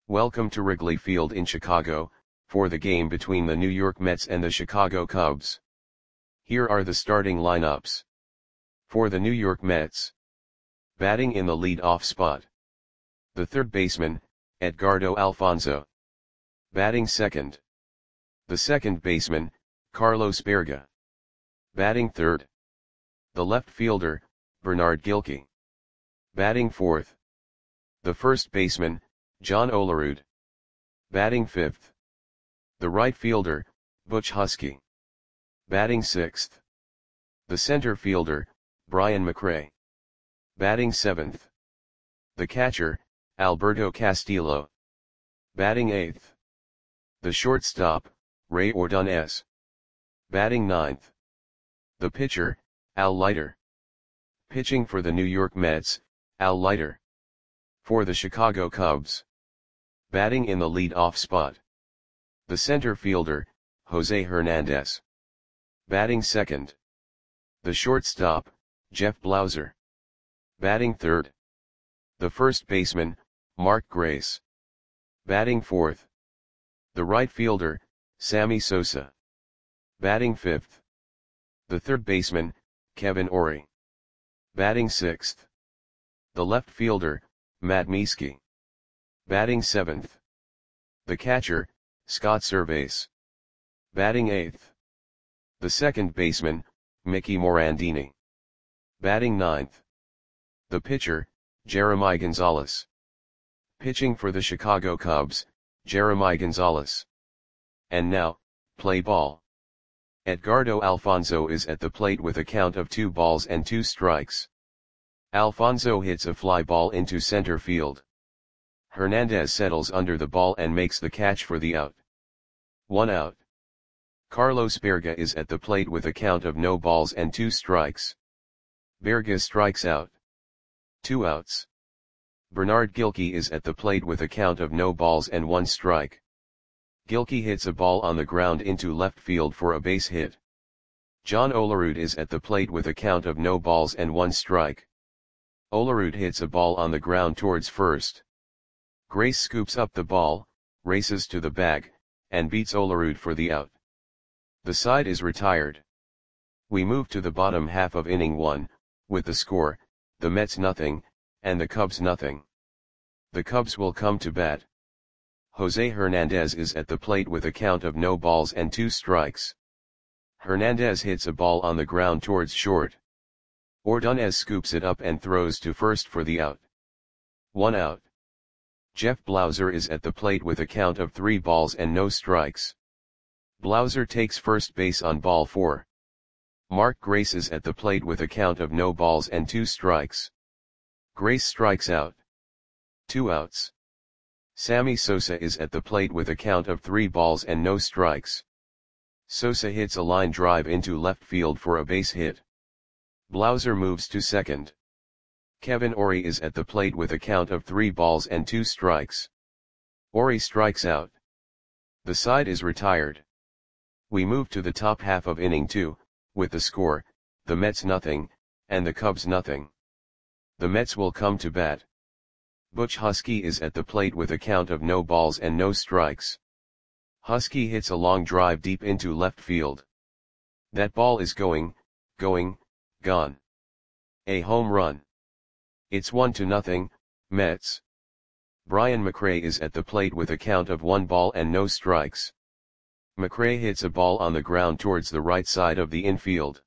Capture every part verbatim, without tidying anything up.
Welcome to Wrigley Field in Chicago, for the game between the New York Mets and the Chicago Cubs. Here are the starting lineups. For the New York Mets. Batting in the lead-off spot. The third baseman, Edgardo Alfonzo. Batting second. The second baseman, Carlos Baerga. Batting third. The left fielder, Bernard Gilkey. Batting fourth. The first baseman, John Olerud. Batting fifth. The right fielder, Butch Huskey. Batting sixth. The center fielder, Brian McRae. Batting seventh. The catcher, Alberto Castillo. Batting eighth. The shortstop, Ray Ordonez. Batting ninth. The pitcher, Al Leiter. Pitching for the New York Mets, Al Leiter. For the Chicago Cubs. Batting in the lead-off spot. The center fielder, Jose Hernandez. Batting second. The shortstop, Jeff Blauser. Batting third. The first baseman, Mark Grace. Batting fourth. The right fielder, Sammy Sosa. Batting fifth. The third baseman, Kevin Orie. Batting sixth. The left fielder, Matt Mieske. Batting seventh. The catcher, Scott Servais. Batting eighth. The second baseman, Mickey Morandini. Batting ninth. The pitcher, Jeremy Gonzalez. Pitching for the Chicago Cubs, Jeremy Gonzalez. And now, play ball. Edgardo Alfonzo is at the plate with a count of two balls and two strikes. Alfonzo hits a fly ball into center field. Hernandez settles under the ball and makes the catch for the out. One out. Carlos Baerga is at the plate with a count of no balls and two strikes. Baerga strikes out. Two outs. Bernard Gilkey is at the plate with a count of no balls and one strike. Gilkey hits a ball on the ground into left field for a base hit. John Olerud is at the plate with a count of no balls and one strike. Olerud hits a ball on the ground towards first. Grace scoops up the ball, races to the bag, and beats Olerud for the out. The side is retired. We move to the bottom half of inning one, with the score, the Mets nothing, and the Cubs nothing. The Cubs will come to bat. Jose Hernandez is at the plate with a count of no balls and two strikes. Hernandez hits a ball on the ground towards short. Ordonez scoops it up and throws to first for the out. One out. Jeff Blauser is at the plate with a count of three balls and no strikes. Blauser takes first base on ball four. Mark Grace is at the plate with a count of no balls and two strikes. Grace strikes out. Two outs. Sammy Sosa is at the plate with a count of three balls and no strikes. Sosa hits a line drive into left field for a base hit. Blauser moves to second. Kevin Orie is at the plate with a count of three balls and two strikes. Orie strikes out. The side is retired. We move to the top half of inning two, with the score, the Mets nothing, and the Cubs nothing. The Mets will come to bat. Butch Huskey is at the plate with a count of no balls and no strikes. Huskey hits a long drive deep into left field. That ball is going, going, gone. A home run. It's one to nothing, Mets. Brian McRae is at the plate with a count of one ball and no strikes. McRae hits a ball on the ground towards the right side of the infield.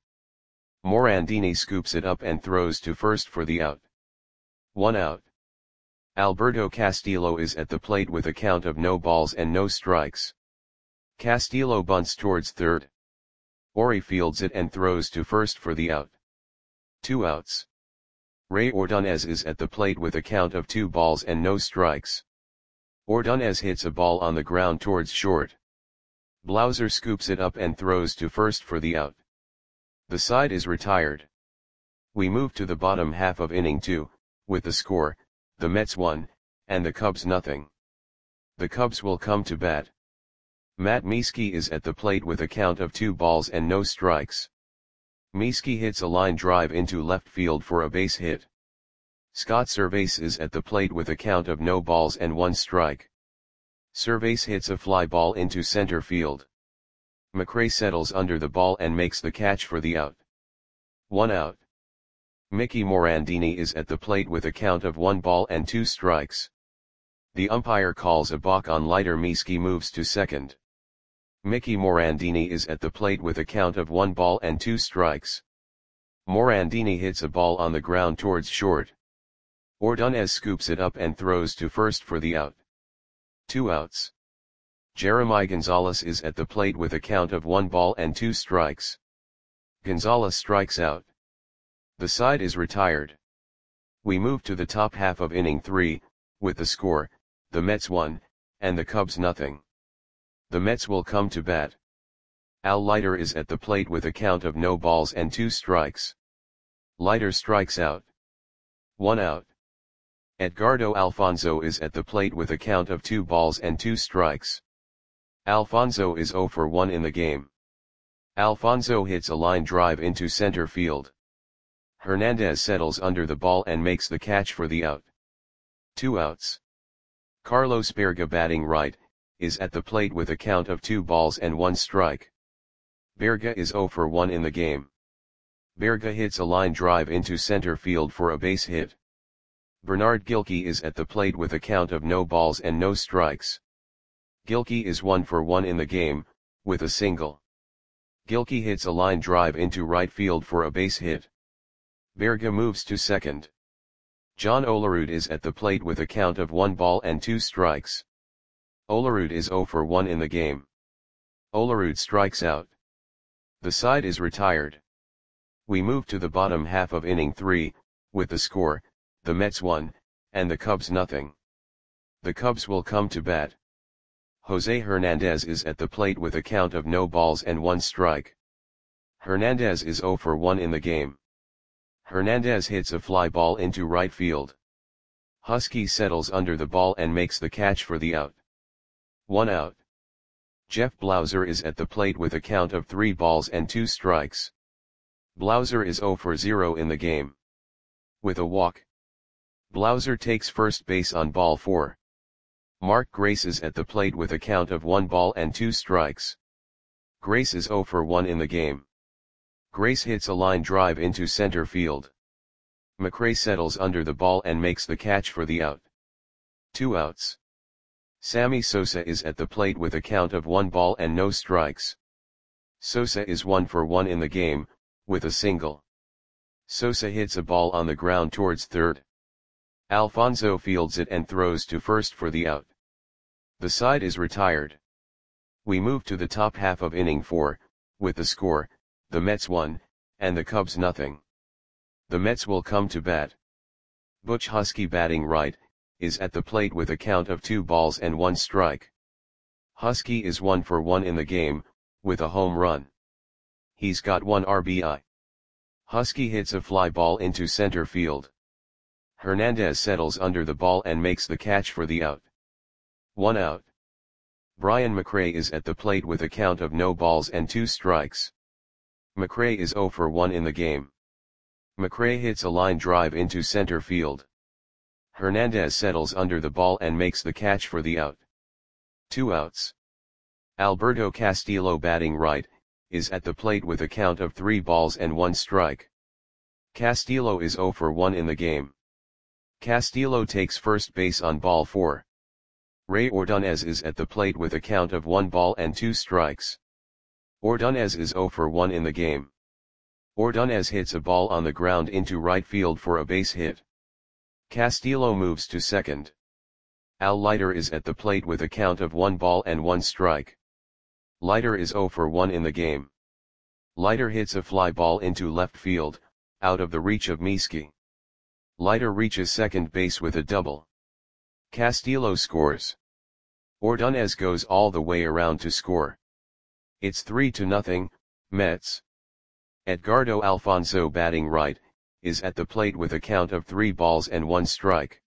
Morandini scoops it up and throws to first for the out. One out. Alberto Castillo is at the plate with a count of no balls and no strikes. Castillo bunts towards third. Orie fields it and throws to first for the out. Two outs. Ray Ordonez is at the plate with a count of two balls and no strikes. Ordonez hits a ball on the ground towards short. Blauser scoops it up and throws to first for the out. The side is retired. We move to the bottom half of inning two, with the score, the Mets one, and the Cubs nothing. The Cubs will come to bat. Matt Mieske is at the plate with a count of two balls and no strikes. Mieske hits a line drive into left field for a base hit. Scott Servais is at the plate with a count of no balls and one strike. Servais hits a fly ball into center field. McRae settles under the ball and makes the catch for the out. One out. Mickey Morandini is at the plate with a count of one ball and two strikes. The umpire calls a balk on Leiter. Mieske moves to second. Mickey Morandini is at the plate with a count of one ball and two strikes. Morandini hits a ball on the ground towards short. Ordonez scoops it up and throws to first for the out. Two outs. Jeremy Gonzalez is at the plate with a count of one ball and two strikes. Gonzalez strikes out. The side is retired. We move to the top half of inning three, with the score, the Mets one, and the Cubs nothing. The Mets will come to bat. Al Leiter is at the plate with a count of no balls and two strikes. Leiter strikes out. One out. Edgardo Alfonzo is at the plate with a count of two balls and two strikes. Alfonzo is zero for one in the game. Alfonzo hits a line drive into center field. Hernandez settles under the ball and makes the catch for the out. Two outs. Carlos Berga, batting right, is at the plate with a count of two balls and one strike. Berga is zero for one in the game. Berga hits a line drive into center field for a base hit. Bernard Gilkey is at the plate with a count of no balls and no strikes. Gilkey is one for one in the game, with a single. Gilkey hits a line drive into right field for a base hit. Berga moves to second. John Olerud is at the plate with a count of one ball and two strikes. Olerud is zero for one in the game. Olerud strikes out. The side is retired. We move to the bottom half of inning three, with the score, the Mets one, and the Cubs nothing. The Cubs will come to bat. Jose Hernandez is at the plate with a count of no balls and one strike. Hernandez is zero for one in the game. Hernandez hits a fly ball into right field. Husky settles under the ball and makes the catch for the out. One out. Jeff Blauser is at the plate with a count of three balls and two strikes. Blauser is zero for zero in the game. With a walk. Blauser takes first base on ball four. Mark Grace is at the plate with a count of one ball and two strikes. Grace is zero for one in the game. Grace hits a line drive into center field. McRae settles under the ball and makes the catch for the out. Two outs. Sammy Sosa is at the plate with a count of one ball and no strikes. Sosa is one for one in the game, with a single. Sosa hits a ball on the ground towards third. Alfonzo fields it and throws to first for the out. The side is retired. We move to the top half of inning four, with the score, the Mets one, and the Cubs nothing. The Mets will come to bat. Butch Husky, batting right, is at the plate with a count of two balls and one strike. Husky is one for one in the game, with a home run. He's got one R B I. Husky hits a fly ball into center field. Hernandez settles under the ball and makes the catch for the out. One out. Brian McRae is at the plate with a count of no balls and two strikes. McRae is zero for one in the game. McRae hits a line drive into center field. Hernandez settles under the ball and makes the catch for the out. Two outs. Alberto Castillo, batting right, is at the plate with a count of three balls and one strike. Castillo is zero for one in the game. Castillo takes first base on ball four. Ray Ordonez is at the plate with a count of one ball and two strikes. Ordonez is zero for one in the game. Ordonez hits a ball on the ground into right field for a base hit. Castillo moves to second. Al Leiter is at the plate with a count of one ball and one strike. Leiter is zero for one in the game. Leiter hits a fly ball into left field, out of the reach of Mieske. Leiter reaches second base with a double. Castillo scores. Ordonez goes all the way around to score. It's three to nothing, Mets. Edgardo Alfonzo, batting right, is at the plate with a count of three balls and one strike.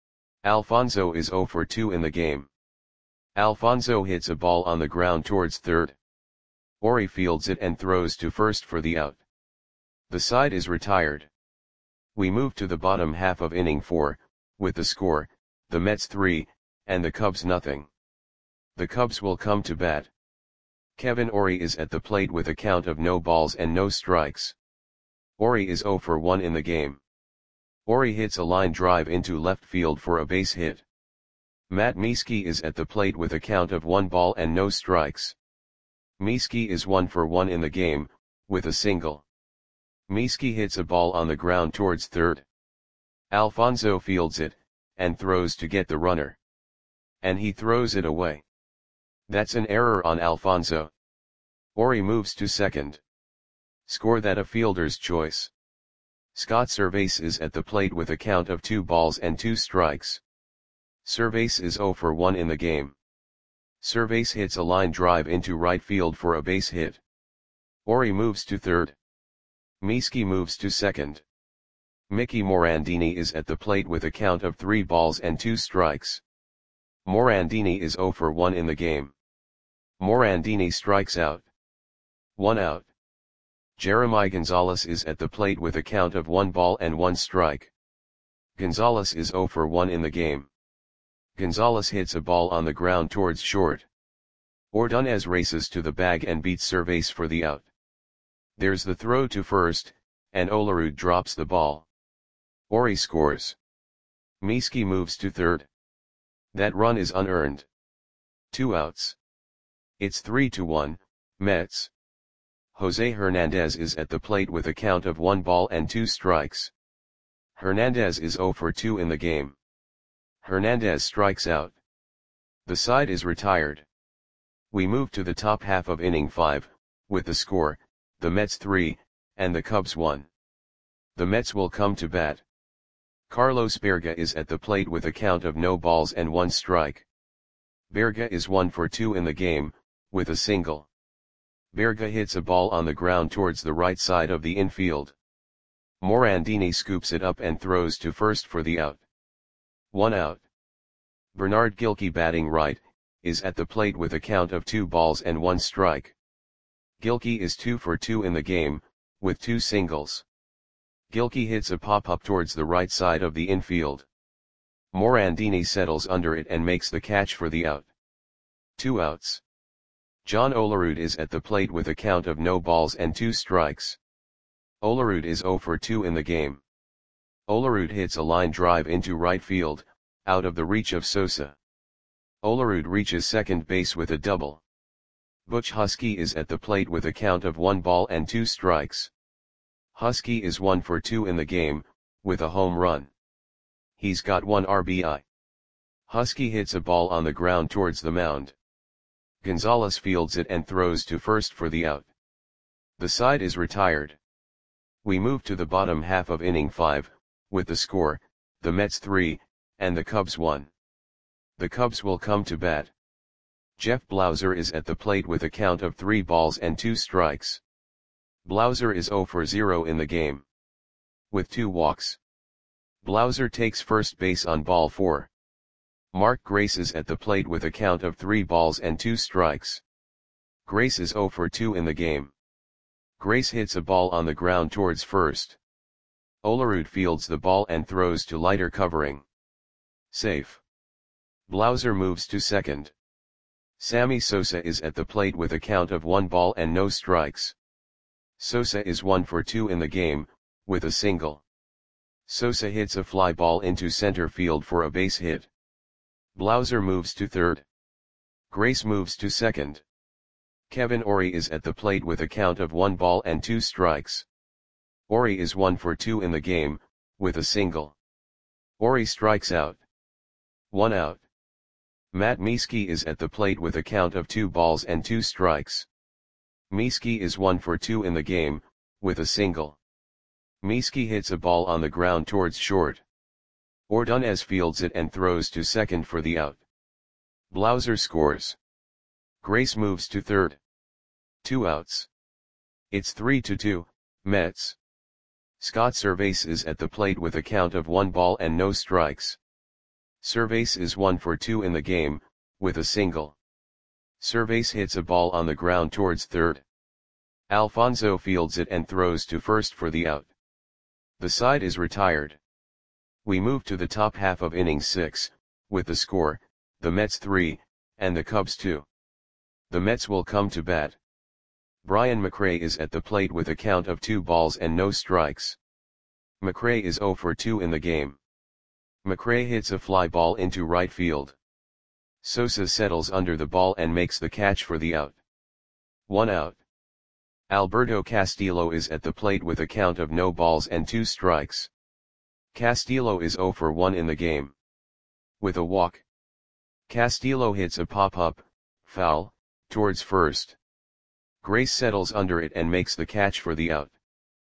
Alfonzo is zero for two in the game. Alfonzo hits a ball on the ground towards third. Ori fields it and throws to first for the out. The side is retired. We move to the bottom half of inning four, with the score, the Mets three, and the Cubs nothing. The Cubs will come to bat. Kevin Orie is at the plate with a count of no balls and no strikes. Orie is zero for one in the game. Orie hits a line drive into left field for a base hit. Matt Mieske is at the plate with a count of one ball and no strikes. Mieske is one for one in the game, with a single. Mieske hits a ball on the ground towards third. Alfonso fields it, and throws to get the runner. And he throws it away. That's an error on Alfonso. Orie moves to second. Score that a fielder's choice. Scott Servais is at the plate with a count of two balls and two strikes. Servais is zero for one in the game. Servais hits a line drive into right field for a base hit. Orie moves to third. Mieske moves to second. Mickey Morandini is at the plate with a count of three balls and two strikes. Morandini is zero for one in the game. Morandini strikes out. One out. Jeremy Gonzalez is at the plate with a count of one ball and one strike. Gonzalez is zero for one in the game. Gonzalez hits a ball on the ground towards short. Ordonez races to the bag and beats Servais for the out. There's the throw to first, and Olerud drops the ball. Orie scores. Mieske moves to third. That run is unearned. Two outs. It's three to one, Mets. Jose Hernandez is at the plate with a count of one ball and two strikes. Hernandez is zero for two in the game. Hernandez strikes out. The side is retired. We move to the top half of inning five, with the score, the Mets three, and the Cubs one. The Mets will come to bat. Carlos Berga is at the plate with a count of no balls and one strike. Berga is one for two in the game, with a single. Berga hits a ball on the ground towards the right side of the infield. Morandini scoops it up and throws to first for the out. One out. Bernard Gilkey, batting right, is at the plate with a count of two balls and one strike. Gilkey is two for two in the game, with two singles. Gilkey hits a pop-up towards the right side of the infield. Morandini settles under it and makes the catch for the out. Two outs. John Olerud is at the plate with a count of no balls and two strikes. Olerud is zero for two in the game. Olerud hits a line drive into right field, out of the reach of Sosa. Olerud reaches second base with a double. Butch Husky is at the plate with a count of one ball and two strikes. Husky is one for two in the game, with a home run. He's got one R B I. Husky hits a ball on the ground towards the mound. Gonzalez fields it and throws to first for the out. The side is retired. We move to the bottom half of inning five, with the score, the Mets three, and the Cubs one. The Cubs will come to bat. Jeff Blauser is at the plate with a count of three balls and two strikes. Blauser is zero for zero in the game. With two walks. Blauser takes first base on ball four. Mark Grace is at the plate with a count of three balls and two strikes. Grace is zero for two in the game. Grace hits a ball on the ground towards first. Olerud fields the ball and throws to lighter covering. Safe. Blauser moves to second. Sammy Sosa is at the plate with a count of one ball and no strikes. Sosa is one for two in the game, with a single. Sosa hits a fly ball into center field for a base hit. Blauser moves to third. Grace moves to second. Kevin Orie is at the plate with a count of one ball and two strikes. Orie is one for two in the game, with a single. Orie strikes out. One out. Matt Mieske is at the plate with a count of two balls and two strikes. Mieske is one for two in the game, with a single. Mieske hits a ball on the ground towards short. Ordonez fields it and throws to second for the out. Blauser scores. Grace moves to third. Two outs. It's three to two, Mets. Scott Servais is at the plate with a count of one ball and no strikes. Servais is one for two in the game, with a single. Servais hits a ball on the ground towards third. Alfonso fields it and throws to first for the out. The side is retired. We move to the top half of inning six, with the score, the Mets three, and the Cubs two. The Mets will come to bat. Brian McRae is at the plate with a count of two balls and no strikes. McRae is zero for two in the game. McRae hits a fly ball into right field. Sosa settles under the ball and makes the catch for the out. One out. Alberto Castillo is at the plate with a count of no balls and two strikes. Castillo is zero for one in the game. With a walk, Castillo hits a pop-up, foul, towards first. Grace settles under it and makes the catch for the out.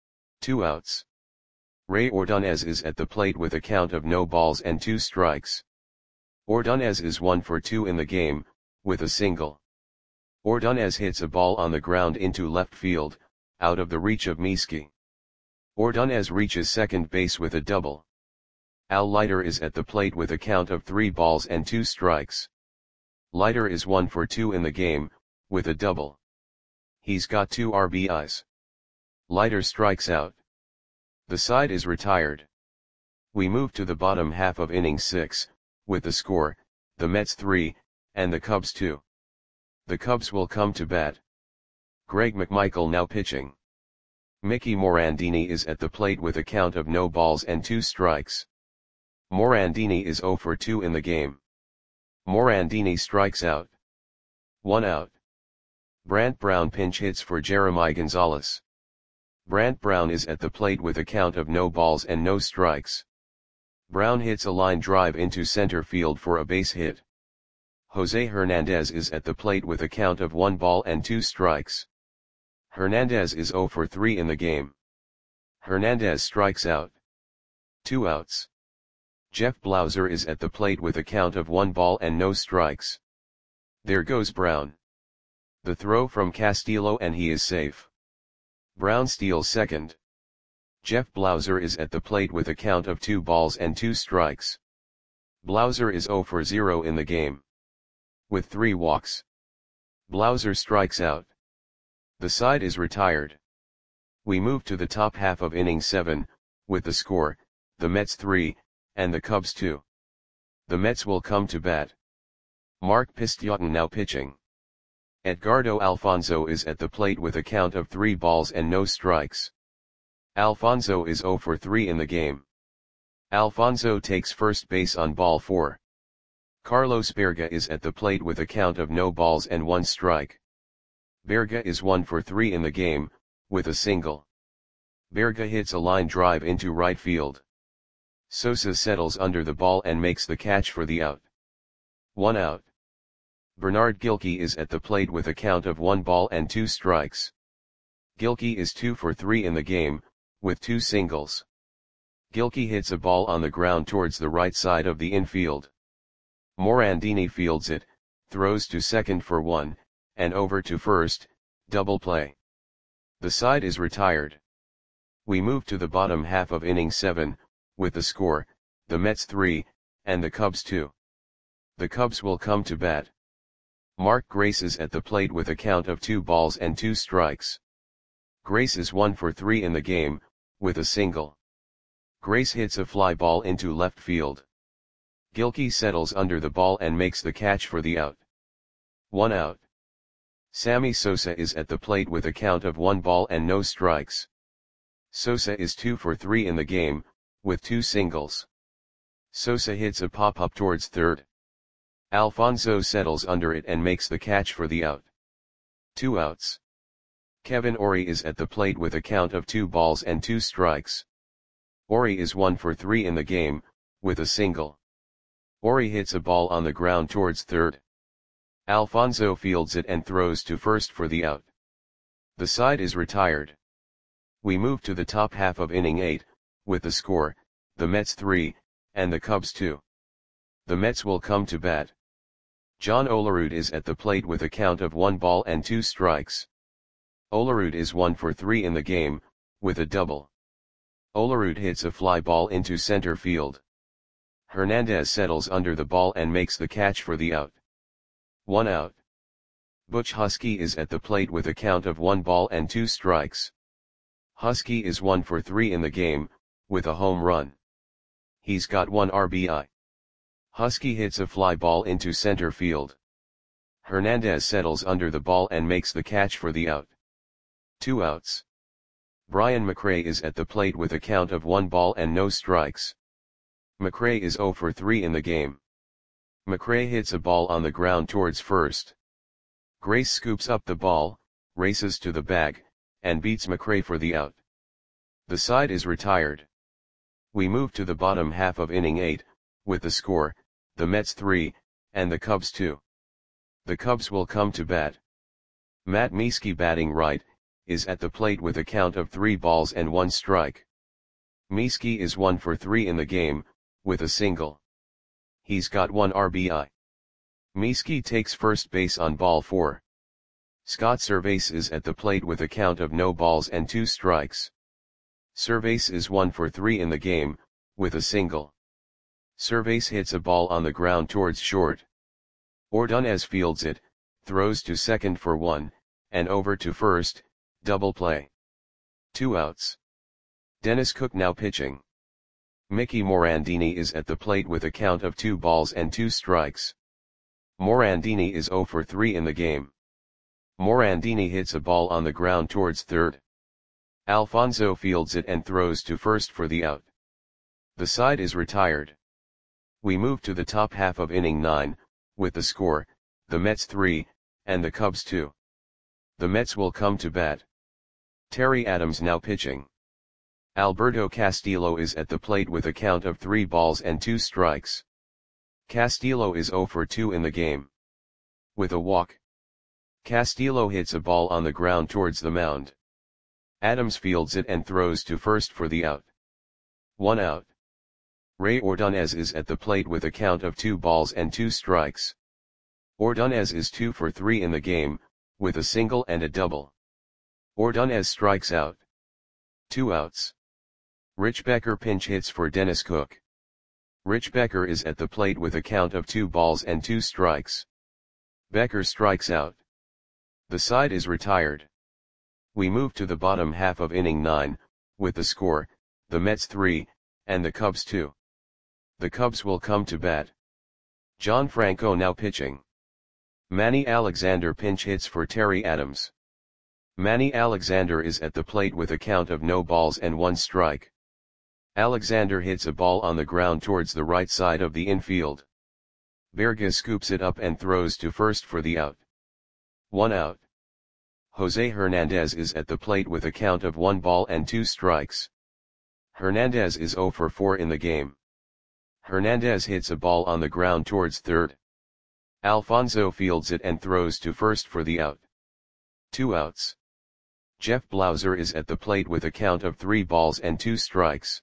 Two outs. Ray Ordonez is at the plate with a count of no balls and two strikes. Ordonez is one for two in the game, with a single. Ordonez hits a ball on the ground into left field, out of the reach of Mieske. Ordonez reaches second base with a double. Al Leiter is at the plate with a count of three balls and two strikes. Leiter is one for two in the game, with a double. He's got two R B Is. Leiter strikes out. The side is retired. We move to the bottom half of inning six, with the score, the Mets three, and the Cubs two. The Cubs will come to bat. Greg McMichael now pitching. Mickey Morandini is at the plate with a count of no balls and two strikes. Morandini is zero for two in the game. Morandini strikes out. One out. Brant Brown pinch hits for Jeremy Gonzalez. Brant Brown is at the plate with a count of no balls and no strikes. Brown hits a line drive into center field for a base hit. Jose Hernandez is at the plate with a count of one ball and two strikes. Hernandez is zero for three in the game. Hernandez strikes out. Two outs. Jeff Blauser is at the plate with a count of one ball and no strikes. There goes Brown. The throw from Castillo and he is safe. Brown steals second. Jeff Blauser is at the plate with a count of two balls and two strikes. Blauser is zero for zero in the game. With three walks, Blauser strikes out. The side is retired. We move to the top half of inning seven, with the score, the Mets three, and the Cubs two. The Mets will come to bat. Mark Pisciotten now pitching. Edgardo Alfonzo is at the plate with a count of three balls and no strikes. Alfonzo is zero for three in the game. Alfonzo takes first base on ball four. Carlos Berga is at the plate with a count of no balls and one strike. Berga is one for three in the game, with a single. Berga hits a line drive into right field. Sosa settles under the ball and makes the catch for the out. One out. Bernard Gilkey is at the plate with a count of one ball and two strikes. Gilkey is two for three in the game, with two singles. Gilkey hits a ball on the ground towards the right side of the infield. Morandini fields it, throws to second for one, and over to first, double play. The side is retired. We move to the bottom half of inning seven, with the score, the Mets three, and the Cubs two. The Cubs will come to bat. Mark Grace is at the plate with a count of two balls and two strikes. Grace is one for three in the game, with a single. Grace hits a fly ball into left field. Gilkey settles under the ball and makes the catch for the out. One out. Sammy Sosa is at the plate with a count of one ball and no strikes. Sosa is two for three in the game, with two singles. Sosa hits a pop-up towards third. Alfonzo settles under it and makes the catch for the out. Two outs. Kevin Orie is at the plate with a count of two balls and two strikes. Orie is one for three in the game, with a single. Orie hits a ball on the ground towards third. Alfonzo fields it and throws to first for the out. The side is retired. We move to the top half of inning eight, with the score, the Mets three, and the Cubs two. The Mets will come to bat. John Olerud is at the plate with a count of one ball and two strikes. Olerud is one for three in the game, with a double. Olerud hits a fly ball into center field. Hernandez settles under the ball and makes the catch for the out. One out. Butch Husky is at the plate with a count of one ball and two strikes. Husky is one for three in the game, with a home run. He's got one R B I. Husky hits a fly ball into center field. Hernandez settles under the ball and makes the catch for the out. Two outs. Brian McRae is at the plate with a count of one ball and no strikes. McRae is zero for three in the game. McRae hits a ball on the ground towards first. Grace scoops up the ball, races to the bag, and beats McRae for the out. The side is retired. We move to the bottom half of inning eight, with the score, the Mets three, and the Cubs two. The Cubs will come to bat. Matt Mieske, batting right, is at the plate with a count of three balls and one strike. Mieske is one for three in the game, with a single. He's got one R B I. Mieske takes first base on ball four. Scott Servais is at the plate with a count of no balls and two strikes. Servais is one for three in the game, with a single. Servais hits a ball on the ground towards short. Ordonez fields it, throws to second for one, and over to first, double play. Two outs. Dennis Cook now pitching. Mickey Morandini is at the plate with a count of two balls and two strikes. Morandini is zero for three in the game. Morandini hits a ball on the ground towards third. Alfonso fields it and throws to first for the out. The side is retired. We move to the top half of inning nine, with the score, the Mets three, and the Cubs two. The Mets will come to bat. Terry Adams now pitching. Alberto Castillo is at the plate with a count of three balls and two strikes. Castillo is zero for two in the game. With a walk. Castillo hits a ball on the ground towards the mound. Adams fields it and throws to first for the out. One out. Ray Ordonez is at the plate with a count of two balls and two strikes. Ordonez is two for three in the game, with a single and a double. Ordonez strikes out. Two outs. Rich Becker pinch hits for Dennis Cook. Rich Becker is at the plate with a count of two balls and two strikes. Becker strikes out. The side is retired. We move to the bottom half of inning nine, with the score, the Mets three, and the Cubs two. The Cubs will come to bat. John Franco now pitching. Manny Alexander pinch hits for Terry Adams. Manny Alexander is at the plate with a count of no balls and one strike. Alexander hits a ball on the ground towards the right side of the infield. Berga scoops it up and throws to first for the out. One out. Jose Hernandez is at the plate with a count of one ball and two strikes. Hernandez is zero for four in the game. Hernandez hits a ball on the ground towards third. Alfonso fields it and throws to first for the out. Two outs. Jeff Blauser is at the plate with a count of three balls and two strikes.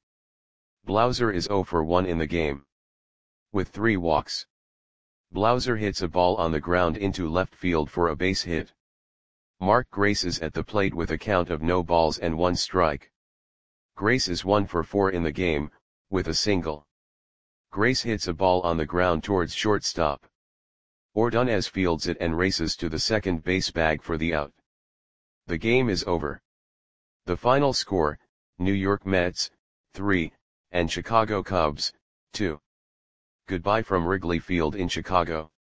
Blauser is zero for one in the game. With three walks. Blauser hits a ball on the ground into left field for a base hit. Mark Grace is at the plate with a count of no balls and one strike. Grace is one for four in the game, with a single. Grace hits a ball on the ground towards shortstop. Ordonez fields it and races to the second base bag for the out. The game is over. The final score, New York Mets, three, and Chicago Cubs, two. Goodbye from Wrigley Field in Chicago.